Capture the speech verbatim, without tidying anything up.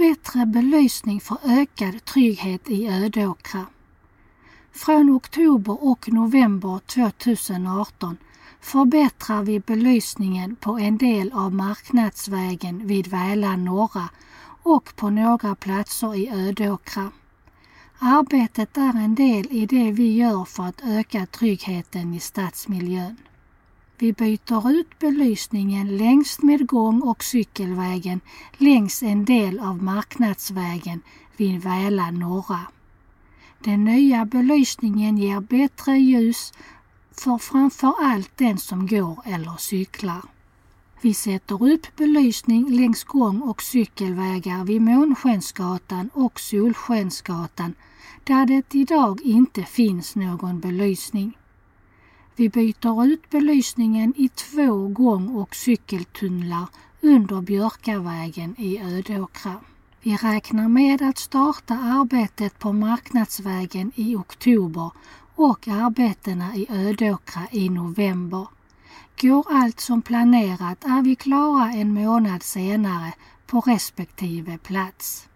Bättre belysning för ökad trygghet i Ödåkra. Från oktober och november tjugoarton förbättrar vi belysningen på en del av Marknadsvägen vid Väla norra och på några platser i Ödåkra. Arbetet är en del i det vi gör för att öka tryggheten i stadsmiljön. Vi byter ut belysningen längs med gång- och cykelvägen längs en del av Marknadsvägen vid Väla norra. Den nya belysningen ger bättre ljus för framför allt den som går eller cyklar. Vi sätter upp belysning längs gång- och cykelvägar vid Månskensgatan och Solskensgatan där det idag inte finns någon belysning. Vi byter ut belysningen i två gång- och cykeltunnlar under Björkavägen i Ödåkra. Vi räknar med att starta arbetet på Marknadsvägen i oktober och arbetena i Ödåkra i november. Går allt som planerat är vi klara en månad senare på respektive plats.